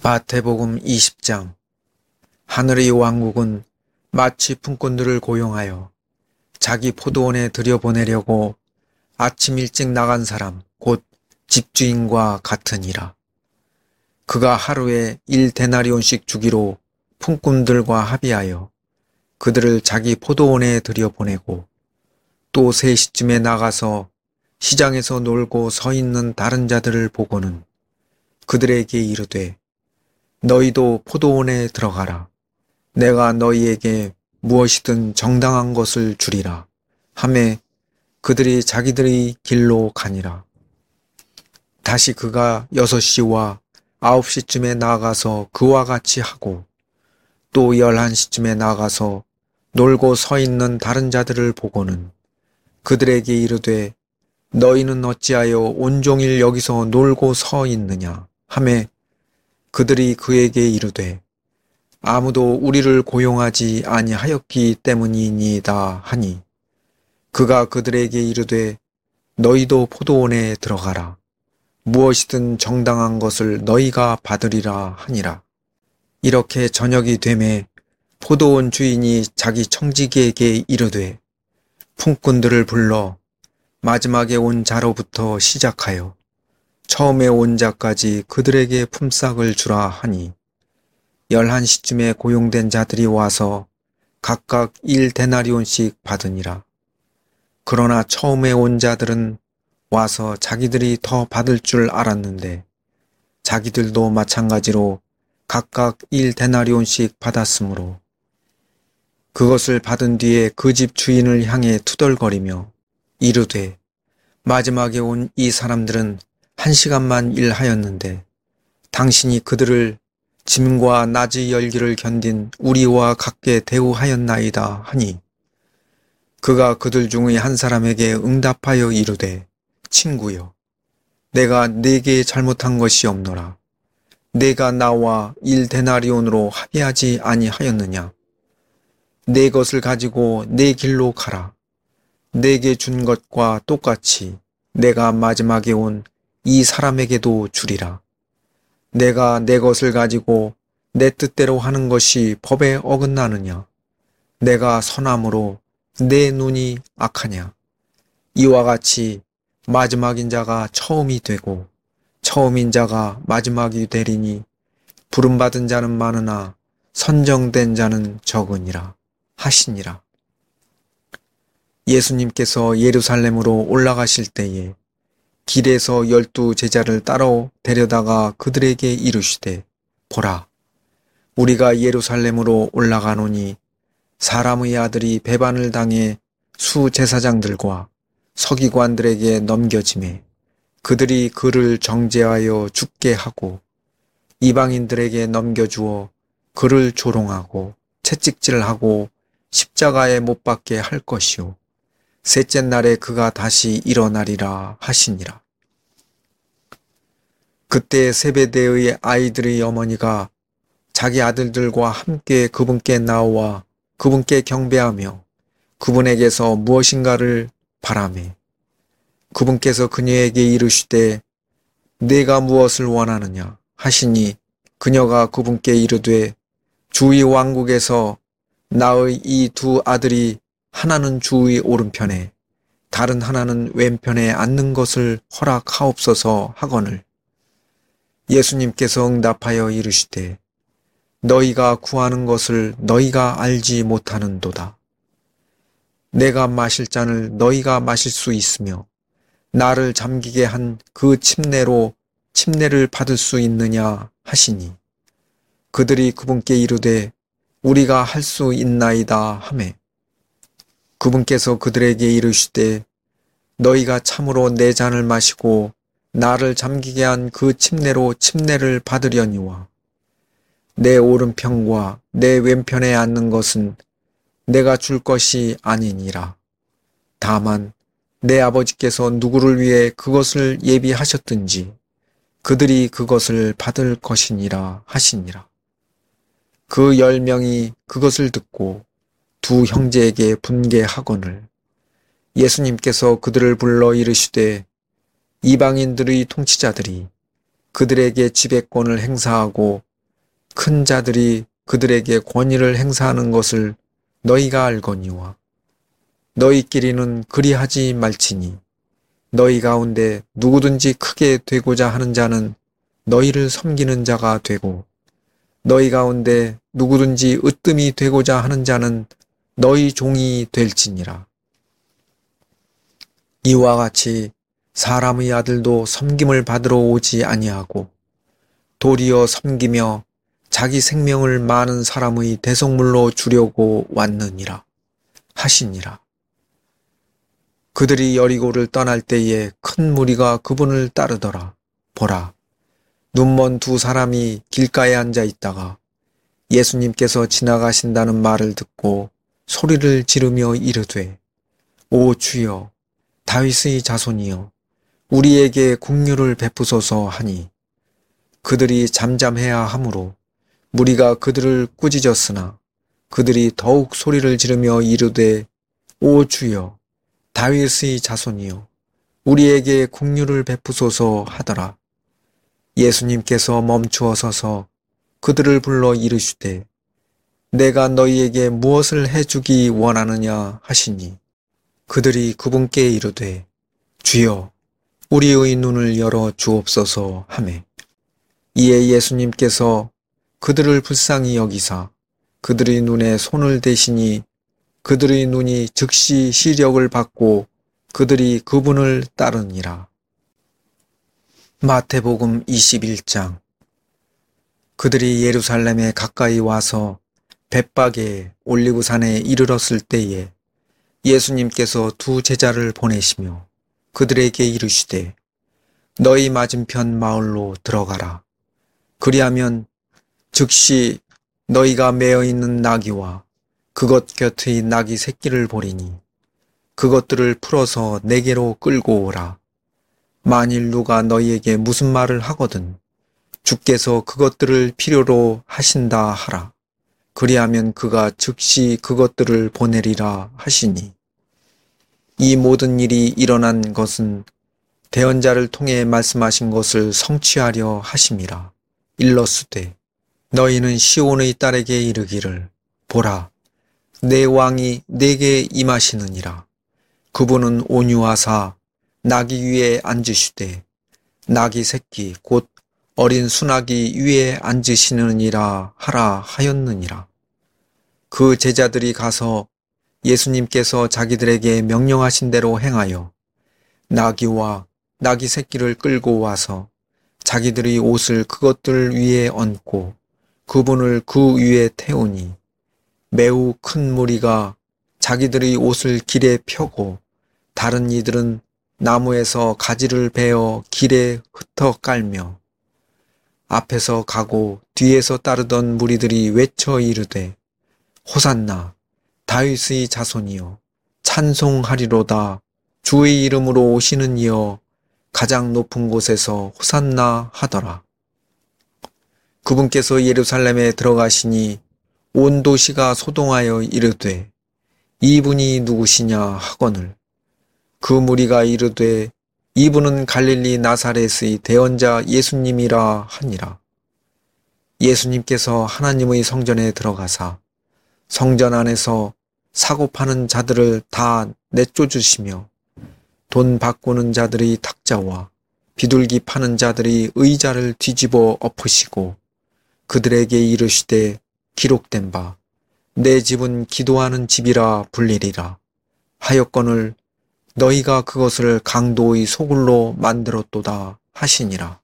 마태복음 20장. 하늘의 왕국은 마치 품꾼들을 고용하여 자기 포도원에 들여보내려고 아침 일찍 나간 사람 곧 집주인과 같으니라. 그가 하루에 1데나리온씩 주기로 품꾼들과 합의하여 그들을 자기 포도원에 들여보내고 또 3시쯤에 나가서 시장에서 놀고 서 있는 다른 자들을 보고는 그들에게 이르되 너희도 포도원에 들어가라. 내가 너희에게 무엇이든 정당한 것을 주리라. 하매 그들이 자기들의 길로 가니라. 다시 그가 6시와 9시쯤에 나가서 그와 같이 하고 또 11시쯤에 나가서 놀고 서 있는 다른 자들을 보고는 그들에게 이르되 너희는 어찌하여 온종일 여기서 놀고 서 있느냐. 하매 그들이 그에게 이르되 아무도 우리를 고용하지 아니하였기 때문이니이다 하니 그가 그들에게 이르되 너희도 포도원에 들어가라. 무엇이든 정당한 것을 너희가 받으리라 하니라. 이렇게 저녁이 되매 포도원 주인이 자기 청지기에게 이르되 품꾼들을 불러 마지막에 온 자로부터 시작하여 처음에 온 자까지 그들에게 품삯을 주라 하니 11시쯤에 고용된 자들이 와서 각각 1데나리온씩 받으니라. 그러나 처음에 온 자들은 와서 자기들이 더 받을 줄 알았는데 자기들도 마찬가지로 각각 1데나리온씩 받았으므로 그것을 받은 뒤에 그 집 주인을 향해 투덜거리며 이르되 마지막에 온 이 사람들은 1시간만 일하였는데 당신이 그들을 짐과 낮의 열기를 견딘 우리와 같게 대우하였나이다 하니 그가 그들 중의 한 사람에게 응답하여 이르되 친구여 내가 네게 잘못한 것이 없노라. 내가 나와 1데나리온으로 합의하지 아니하였느냐. 내 것을 가지고 내 길로 가라. 내게 준 것과 똑같이 내가 마지막에 온 이 사람에게도 주리라. 내가 내 것을 가지고 내 뜻대로 하는 것이 법에 어긋나느냐. 내가 선함으로 내 눈이 악하냐. 이와 같이 마지막인 자가 처음이 되고 처음인 자가 마지막이 되리니 부름받은 자는 많으나 선정된 자는 적으니라 하시니라. 예수님께서 예루살렘으로 올라가실 때에 길에서 12 제자를 따로 데려다가 그들에게 이르시되 보라 우리가 예루살렘으로 올라가노니 사람의 아들이 배반을 당해 수제사장들과 서기관들에게 넘겨지매 그들이 그를 정죄하여 죽게 하고 이방인들에게 넘겨주어 그를 조롱하고 채찍질하고 십자가에 못 박게 할 것이요 셋째 날에 그가 다시 일어나리라 하시니라. 그때 세베대의 아이들의 어머니가 자기 아들들과 함께 그분께 나와 그분께 경배하며 그분에게서 무엇인가를 바라매 그분께서 그녀에게 이르시되 내가 무엇을 원하느냐 하시니 그녀가 그분께 이르되 주의 왕국에서 나의 이 2 아들이 하나는 주의 오른편에 다른 하나는 왼편에 앉는 것을 허락하옵소서 하거늘 예수님께서 응답하여 이르시되 너희가 구하는 것을 너희가 알지 못하는도다. 내가 마실 잔을 너희가 마실 수 있으며 나를 잠기게 한 그 침례로 침례를 받을 수 있느냐 하시니 그들이 그분께 이르되 우리가 할 수 있나이다 하매 그분께서 그들에게 이르시되 너희가 참으로 내 잔을 마시고 나를 잠기게 한 그 침례로 침례를 받으려니와 내 오른편과 내 왼편에 앉는 것은 내가 줄 것이 아니니라. 다만 내 아버지께서 누구를 위해 그것을 예비하셨든지 그들이 그것을 받을 것이니라 하시니라. 그 10명이 그것을 듣고 2 형제에게 분개하거늘 예수님께서 그들을 불러 이르시되 이방인들의 통치자들이 그들에게 지배권을 행사하고 큰 자들이 그들에게 권위를 행사하는 것을 너희가 알거니와 너희끼리는 그리하지 말지니 너희 가운데 누구든지 크게 되고자 하는 자는 너희를 섬기는 자가 되고 너희 가운데 누구든지 으뜸이 되고자 하는 자는 너희 종이 될지니라. 이와 같이 사람의 아들도 섬김을 받으러 오지 아니하고 도리어 섬기며 자기 생명을 많은 사람의 대속물로 주려고 왔느니라 하시니라. 그들이 여리고를 떠날 때에 큰 무리가 그분을 따르더라. 보라, 눈먼 두 사람이 길가에 앉아 있다가 예수님께서 지나가신다는 말을 듣고 소리를 지르며 이르되, 오 주여, 다윗의 자손이여, 우리에게 긍휼을 베푸소서 하니, 그들이 잠잠해야 하므로 무리가 그들을 꾸짖었으나 그들이 더욱 소리를 지르며 이르되, 오 주여, 다윗의 자손이여, 우리에게 긍휼을 베푸소서 하더라. 예수님께서 멈추어 서서 그들을 불러 이르시되, 내가 너희에게 무엇을 해주기 원하느냐 하시니, 그들이 그분께 이르되, 주여, 우리의 눈을 열어 주옵소서 하매, 이에 예수님께서 그들을 불쌍히 여기사 그들의 눈에 손을 대시니 그들의 눈이 즉시 시력을 받고 그들이 그분을 따르니라. 마태복음 21장. 그들이 예루살렘에 가까이 와서 벳박에 올리브산에 이르렀을 때에 예수님께서 두 제자를 보내시며 그들에게 이르시되, 너희 맞은편 마을로 들어가라. 그리하면 즉시 너희가 매어 있는 나귀와 그것 곁의 나귀 새끼를 보리니 그것들을 풀어서 내게로 끌고 오라. 만일 누가 너희에게 무슨 말을 하거든 주께서 그것들을 필요로 하신다 하라. 그리하면 그가 즉시 그것들을 보내리라 하시니, 이 모든 일이 일어난 것은 대언자를 통해 말씀하신 것을 성취하려 하심이라. 일러스되, 너희는 시온의 딸에게 이르기를, 보라, 내 왕이 내게 임하시느니라. 그분은 온유하사 나귀 위에 앉으시되 나귀 새끼 곧 어린 수나귀 위에 앉으시느니라 하라 하였느니라. 그 제자들이 가서 예수님께서 자기들에게 명령하신 대로 행하여 나귀와 나귀 새끼를 끌고 와서 자기들의 옷을 그것들 위에 얹고 그분을 그 위에 태우니 매우 큰 무리가 자기들의 옷을 길에 펴고 다른 이들은 나무에서 가지를 베어 길에 흩어 깔며 앞에서 가고 뒤에서 따르던 무리들이 외쳐 이르되, 호산나, 다윗의 자손이여, 찬송하리로다. 주의 이름으로 오시는 이여, 가장 높은 곳에서 호산나 하더라. 그분께서 예루살렘에 들어가시니 온 도시가 소동하여 이르되, 이분이 누구시냐 하거늘. 그 무리가 이르되, 이분은 갈릴리 나사렛의 대언자 예수님이라 하니라. 예수님께서 하나님의 성전에 들어가사 성전 안에서 사고 파는 자들을 다 내쫓으시며 돈 바꾸는 자들의 탁자와 비둘기 파는 자들의 의자를 뒤집어 엎으시고 그들에게 이르시되, 기록된 바 내 집은 기도하는 집이라 불리리라 하였거늘 너희가 그것을 강도의 소굴로 만들었도다 하시니라.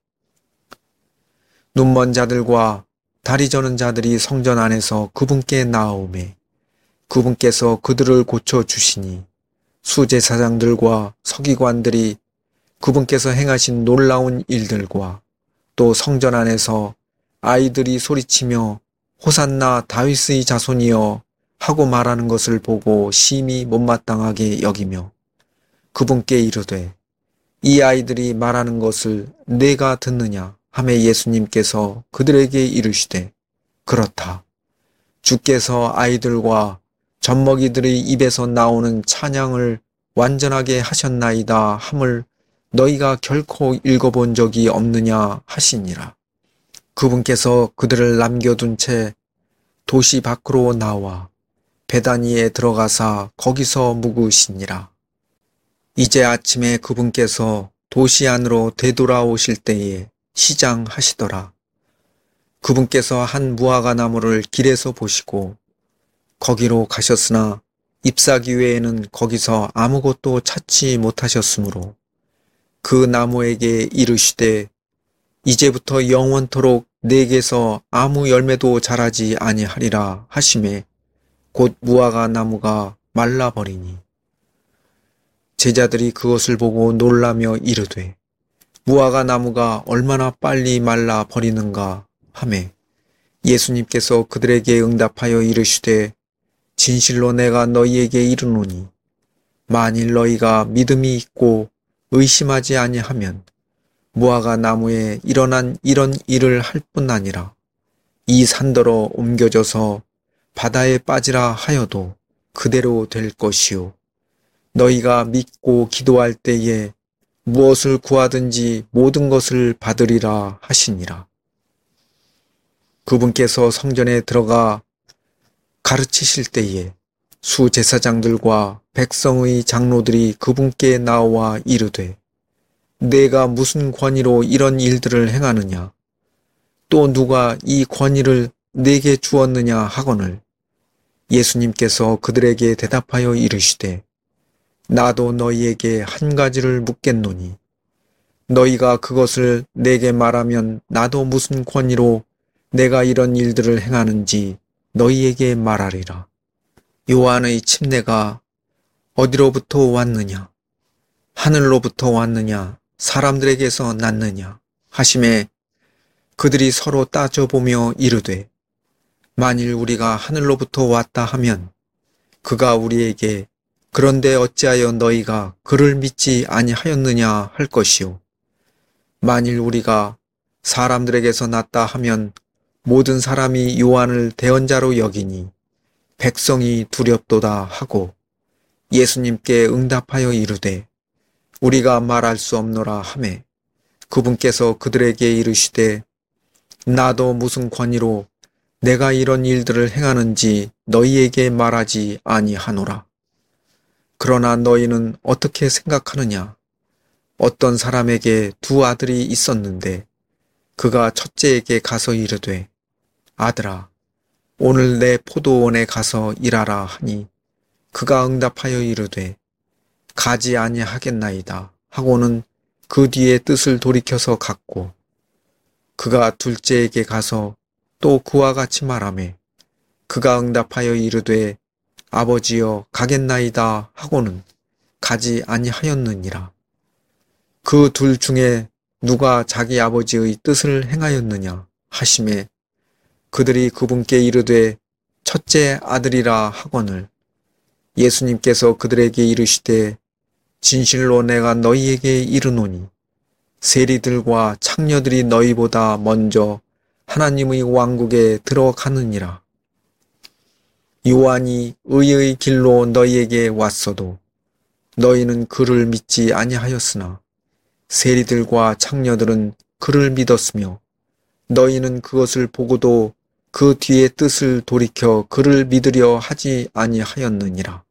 눈먼 자들과 다리 저는 자들이 성전 안에서 그분께 나아오매 그분께서 그들을 고쳐주시니 수제사장들과 서기관들이 그분께서 행하신 놀라운 일들과 또 성전 안에서 아이들이 소리치며 호산나 다윗의 자손이여 하고 말하는 것을 보고 심히 못마땅하게 여기며 그분께 이르되, 이 아이들이 말하는 것을 내가 듣느냐 하매 예수님께서 그들에게 이르시되, 그렇다. 주께서 아이들과 젖먹이들의 입에서 나오는 찬양을 완전하게 하셨나이다 함을 너희가 결코 읽어본 적이 없느냐 하시니라. 그분께서 그들을 남겨둔 채 도시 밖으로 나와 베다니에 들어가사 거기서 묵으시니라. 이제 아침에 그분께서 도시 안으로 되돌아오실 때에 시장하시더라. 그분께서 한 무화과 나무를 길에서 보시고 거기로 가셨으나 잎사귀 외에는 거기서 아무것도 찾지 못하셨으므로 그 나무에게 이르시되 이제부터 영원토록 내게서 아무 열매도 자라지 아니하리라 하시매 곧 무화과 나무가 말라버리니 제자들이 그것을 보고 놀라며 이르되 무화과 나무가 얼마나 빨리 말라 버리는가 하매 예수님께서 그들에게 응답하여 이르시되 진실로 내가 너희에게 이르노니 만일 너희가 믿음이 있고 의심하지 아니하면 무화과 나무에 일어난 이런 일을 할 뿐 아니라 이 산더러 옮겨져서 바다에 빠지라 하여도 그대로 될 것이요 너희가 믿고 기도할 때에 무엇을 구하든지 모든 것을 받으리라 하시니라. 그분께서 성전에 들어가 가르치실 때에 수제사장들과 백성의 장로들이 그분께 나와 이르되 내가 무슨 권위로 이런 일들을 행하느냐 또 누가 이 권위를 내게 주었느냐 하거늘 예수님께서 그들에게 대답하여 이르시되 나도 너희에게 한 가지를 묻겠노니 너희가 그것을 내게 말하면 나도 무슨 권위로 내가 이런 일들을 행하는지 너희에게 말하리라. 요한의 침례가 어디로부터 왔느냐? 하늘로부터 왔느냐? 사람들에게서 났느냐? 하심에 그들이 서로 따져보며 이르되 만일 우리가 하늘로부터 왔다 하면 그가 우리에게 그런데 어찌하여 너희가 그를 믿지 아니하였느냐 할 것이요 만일 우리가 사람들에게서 났다 하면 모든 사람이 요한을 대언자로 여기니 백성이 두렵도다 하고 예수님께 응답하여 이르되 우리가 말할 수 없노라 하매 그분께서 그들에게 이르시되 나도 무슨 권위로 내가 이런 일들을 행하는지 너희에게 말하지 아니하노라. 그러나 너희는 어떻게 생각하느냐? 어떤 사람에게 두 아들이 있었는데 그가 첫째에게 가서 이르되 아들아 오늘 내 포도원에 가서 일하라 하니 그가 응답하여 이르되 가지 아니하겠나이다 하고는 그 뒤에 뜻을 돌이켜서 갔고 그가 둘째에게 가서 또 그와 같이 말하매 그가 응답하여 이르되 아버지여 가겠나이다 하고는 가지 아니하였느니라. 그 둘 중에 누가 자기 아버지의 뜻을 행하였느냐 하시매 그들이 그분께 이르되 첫째 아들이라 하거늘 예수님께서 그들에게 이르시되 진실로 내가 너희에게 이르노니 세리들과 창녀들이 너희보다 먼저 하나님의 왕국에 들어가느니라. 요한이 의의 길로 너희에게 왔어도 너희는 그를 믿지 아니하였으나 세리들과 창녀들은 그를 믿었으며 너희는 그것을 보고도 그 뒤에 뜻을 돌이켜 그를 믿으려 하지 아니하였느니라.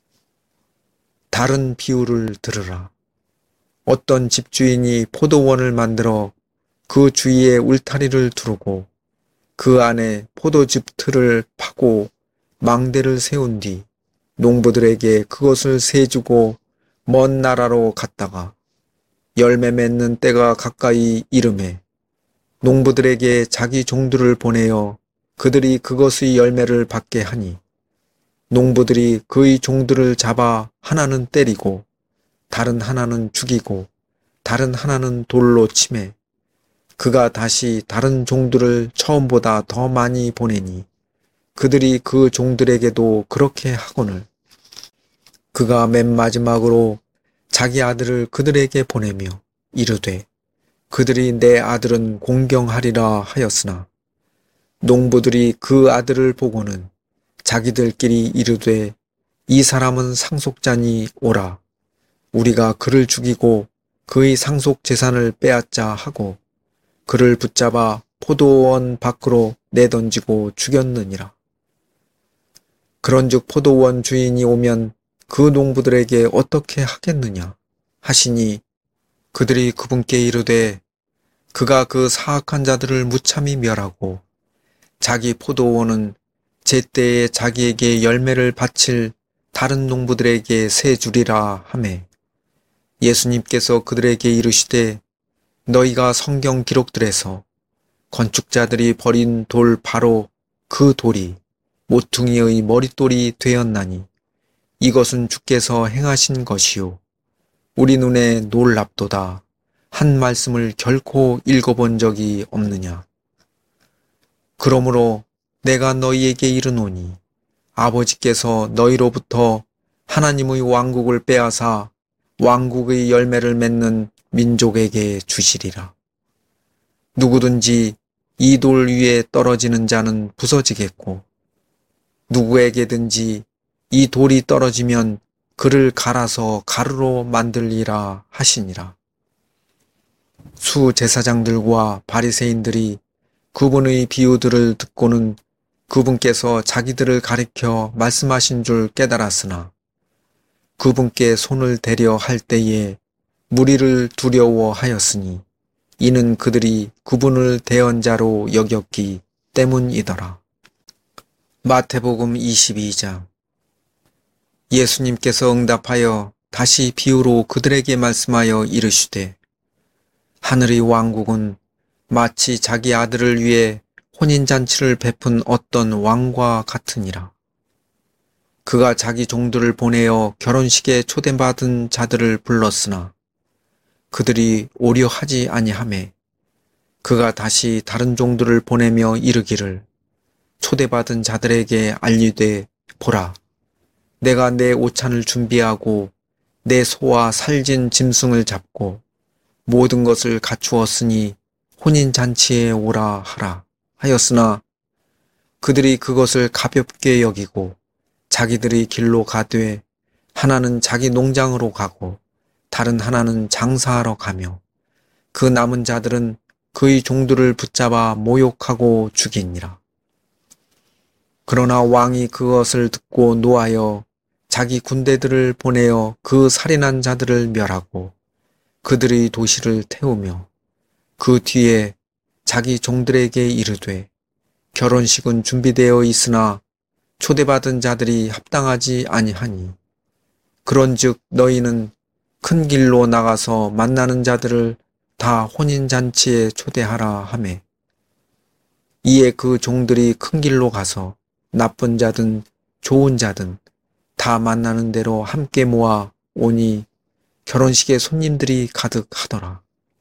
다른 비유를 들으라. 어떤 집주인이 포도원을 만들어 그 주위에 울타리를 두르고 그 안에 포도즙 틀을 파고 망대를 세운 뒤 농부들에게 그것을 세주고 먼 나라로 갔다가 열매 맺는 때가 가까이 이르매 농부들에게 자기 종들을 보내어 그들이 그것의 열매를 받게 하니 농부들이 그의 종들을 잡아 하나는 때리고 다른 하나는 죽이고 다른 하나는 돌로 치매 그가 다시 다른 종들을 처음보다 더 많이 보내니 그들이 그 종들에게도 그렇게 하거늘 그가 맨 마지막으로 자기 아들을 그들에게 보내며 이르되 그들이 내 아들은 공경하리라 하였으나 농부들이 그 아들을 보고는 자기들끼리 이르되 이 사람은 상속자니 오라 우리가 그를 죽이고 그의 상속 재산을 빼앗자 하고 그를 붙잡아 포도원 밖으로 내던지고 죽였느니라. 그런즉 포도원 주인이 오면 그 농부들에게 어떻게 하겠느냐 하시니 그들이 그분께 이르되 그가 그 사악한 자들을 무참히 멸하고 자기 포도원은 제때에 자기에게 열매를 바칠 다른 농부들에게 세 주리라 하매 예수님께서 그들에게 이르시되 너희가 성경 기록들에서 건축자들이 버린 돌 바로 그 돌이 모퉁이의 머릿돌이 되었나니 이것은 주께서 행하신 것이요 우리 눈에 놀랍도다 한 말씀을 결코 읽어본 적이 없느냐. 그러므로 내가 너희에게 이르노니 아버지께서 너희로부터 하나님의 왕국을 빼앗아 왕국의 열매를 맺는 민족에게 주시리라. 누구든지 이 돌 위에 떨어지는 자는 부서지겠고 누구에게든지 이 돌이 떨어지면 그를 갈아서 가루로 만들리라 하시니라. 수제사장들과 바리새인들이 그분의 비유들을 듣고는 그분께서 자기들을 가리켜 말씀하신 줄 깨달았으나 그분께 손을 대려 할 때에 무리를 두려워하였으니 이는 그들이 그분을 대언자로 여겼기 때문이더라. 마태복음 22장. 예수님께서 응답하여 다시 비유로 그들에게 말씀하여 이르시되 하늘의 왕국은 마치 자기 아들을 위해 혼인잔치를 베푼 어떤 왕과 같으니라. 그가 자기 종들을 보내어 결혼식에 초대받은 자들을 불렀으나 그들이 오려 하지 아니하매 그가 다시 다른 종들을 보내며 이르기를 초대받은 자들에게 알리되 보라 내가 내 오찬을 준비하고 내 소와 살진 짐승을 잡고 모든 것을 갖추었으니 혼인잔치에 오라 하라 하였으나 그들이 그것을 가볍게 여기고 자기들이 길로 가되 하나는 자기 농장으로 가고 다른 하나는 장사하러 가며 그 남은 자들은 그의 종들을 붙잡아 모욕하고 죽이니라. 그러나 왕이 그것을 듣고 노하여 자기 군대들을 보내어 그 살인한 자들을 멸하고 그들의 도시를 태우며 그 뒤에 자기 종들에게 이르되 결혼식은 준비되어 있으나 초대받은 자들이 합당하지 아니하니 그런즉 너희는 큰 길로 나가서 만나는 자들을 다 혼인잔치에 초대하라 하매 이에 그 종들이 큰 길로 가서 나쁜 자든 좋은 자든 다 만나는 대로 함께 모아 오니 결혼식에 손님들이 가득하더라.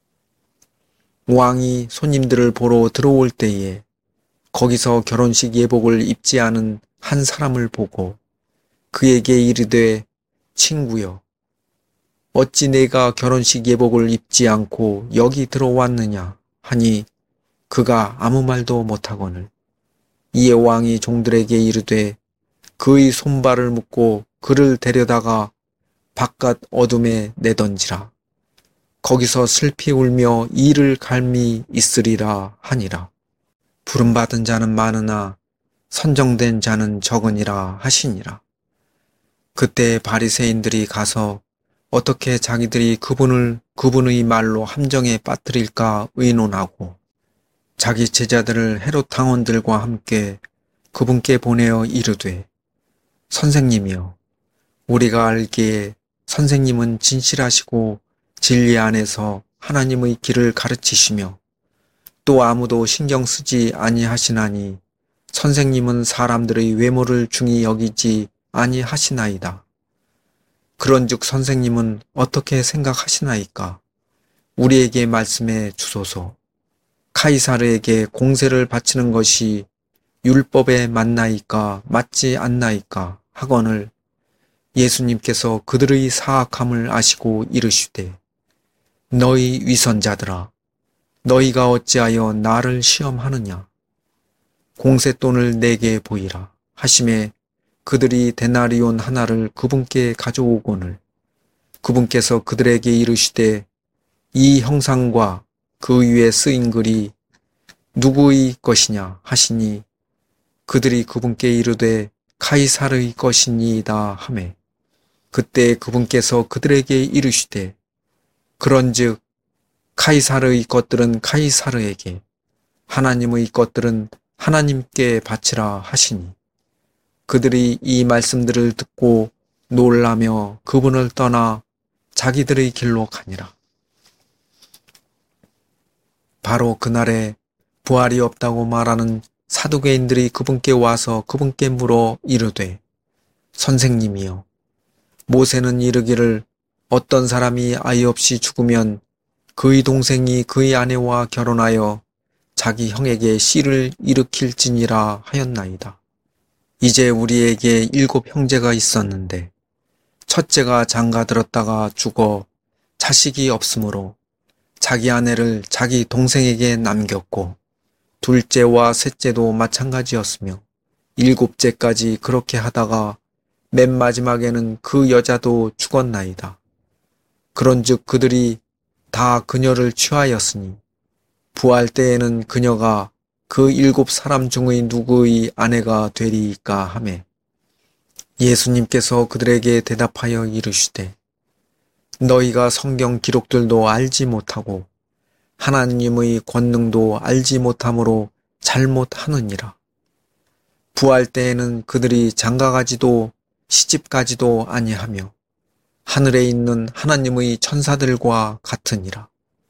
왕이 손님들을 보러 들어올 때에 거기서 결혼식 예복을 입지 않은 한 사람을 보고 그에게 이르되 친구여 어찌 내가 결혼식 예복을 입지 않고 여기 들어왔느냐 하니 그가 아무 말도 못하거늘 이에 왕이 종들에게 이르되 그의 손발을 묶고 그를 데려다가 바깥 어둠에 내던지라. 거기서 슬피 울며 이를 갈미 있으리라 하니라. 부름받은 자는 많으나 선정된 자는 적으니라 하시니라. 그때 바리새인들이 가서 어떻게 자기들이 그분의 말로 함정에 빠뜨릴까 의논하고 자기 제자들을 헤롯 당원들과 함께 그분께 보내어 이르되 선생님이여 우리가 알기에 선생님은 진실하시고 진리 안에서 하나님의 길을 가르치시며 또 아무도 신경 쓰지 아니하시나니 선생님은 사람들의 외모를 중히 여기지 아니하시나이다. 그런즉 선생님은 어떻게 생각하시나이까? 우리에게 말씀해 주소서. 카이사르에게 공세를 바치는 것이 율법에 맞나이까 맞지 않나이까 하거늘 예수님께서 그들의 사악함을 아시고 이르시되 너희 위선자들아 너희가 어찌하여 나를 시험하느냐 공세돈을 내게 보이라 하심에 그들이 데나리온 하나를 그분께 가져오거늘 그분께서 그들에게 이르시되 이 형상과 그 위에 쓰인 글이 누구의 것이냐 하시니 그들이 그분께 이르되 가이사르의 것이니이다 하매 그때 그분께서 그들에게 이르시되 그런즉 카이사르의 것들은 카이사르에게 하나님의 것들은 하나님께 바치라 하시니 그들이 이 말씀들을 듣고 놀라며 그분을 떠나 자기들의 길로 가니라. 바로 그날에 부활이 없다고 말하는 사두개인들이 그분께 와서 그분께 물어 이르되 선생님이여 모세는 이르기를 어떤 사람이 아이 없이 죽으면 그의 동생이 그의 아내와 결혼하여 자기 형에게 씨를 일으킬지니라 하였나이다. 이제 우리에게 7 형제가 있었는데 첫째가 장가들었다가 죽어 자식이 없으므로 자기 아내를 자기 동생에게 남겼고 둘째와 셋째도 마찬가지였으며 7째까지 그렇게 하다가 맨 마지막에는 그 여자도 죽었나이다. 그런즉 그들이 다 그녀를 취하였으니 부활 때에는 그녀가 그 7 중의 누구의 아내가 되리이까 하매 예수님께서 그들에게 대답하여 이르시되 너희가 성경 기록들도 알지 못하고 하나님의 권능도 알지 못함으로 잘못하느니라. 부활 때에는 그들이 장가가지도 시집가지도 아니하며 하늘에 있는 하나님의 천사들과 같으니라.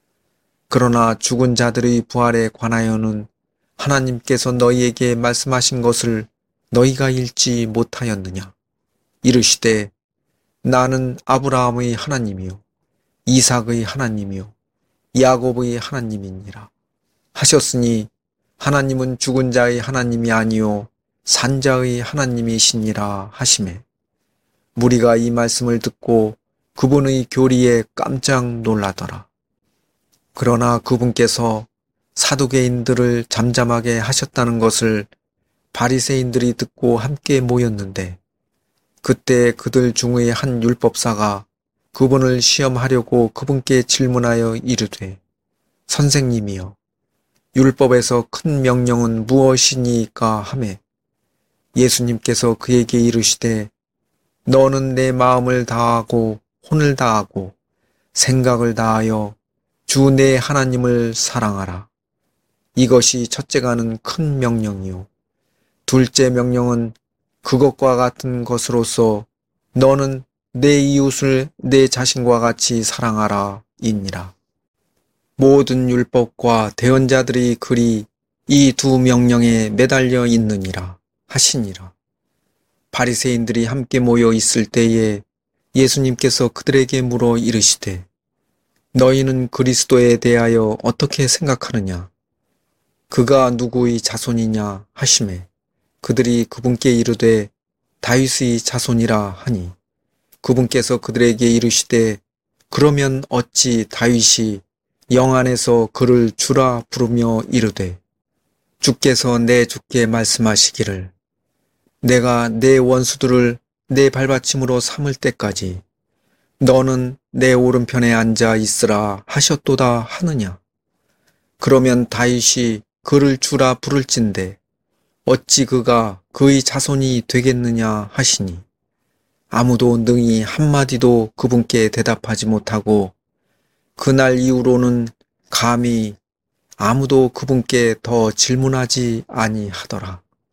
그러나 죽은 자들의 부활에 관하여는 하나님께서 너희에게 말씀하신 것을 너희가 읽지 못하였느냐. 이르시되 나는 아브라함의 하나님이요 이삭의 하나님이요 야곱의 하나님이니라 하셨으니 하나님은 죽은 자의 하나님이 아니요 산자의 하나님이시니라 하시매 무리가 이 말씀을 듣고 그분의 교리에 깜짝 놀라더라. 그러나 그분께서 사두개인들을 잠잠하게 하셨다는 것을 바리새인들이 듣고 함께 모였는데 그때 그들 중의 한 율법사가 그분을 시험하려고 그분께 질문하여 이르되 선생님이여 율법에서 큰 명령은 무엇이니까 하매 예수님께서 그에게 이르시되 너는 내 마음을 다하고 혼을 다하고 생각을 다하여 주 내 하나님을 사랑하라. 이것이 첫째가는 큰 명령이요 둘째 명령은 그것과 같은 것으로서 너는 내 이웃을 내 자신과 같이 사랑하라 이니라. 모든 율법과 대언자들의 글이 이 2 명령에 매달려 있느니라 하시니라. 바리새인들이 함께 모여 있을 때에 예수님께서 그들에게 물어 이르시되 너희는 그리스도에 대하여 어떻게 생각하느냐? 그가 누구의 자손이냐 하시매 그들이 그분께 이르되 다윗의 자손이라 하니 그분께서 그들에게 이르시되 그러면 어찌 다윗이 영 안에서 그를 주라 부르며 이르되 주께서 내 주께 말씀하시기를 내가 내 원수들을 내 발받침으로 삼을 때까지 너는 내 오른편에 앉아 있으라 하셨도다 하느냐. 그러면 다윗이 그를 주라 부를진대 어찌 그가 그의 자손이 되겠느냐 하시니 아무도 능히 한마디도 그분께 대답하지 못하고 그날 이후로는 감히 아무도 그분께 더 질문하지 아니하더라.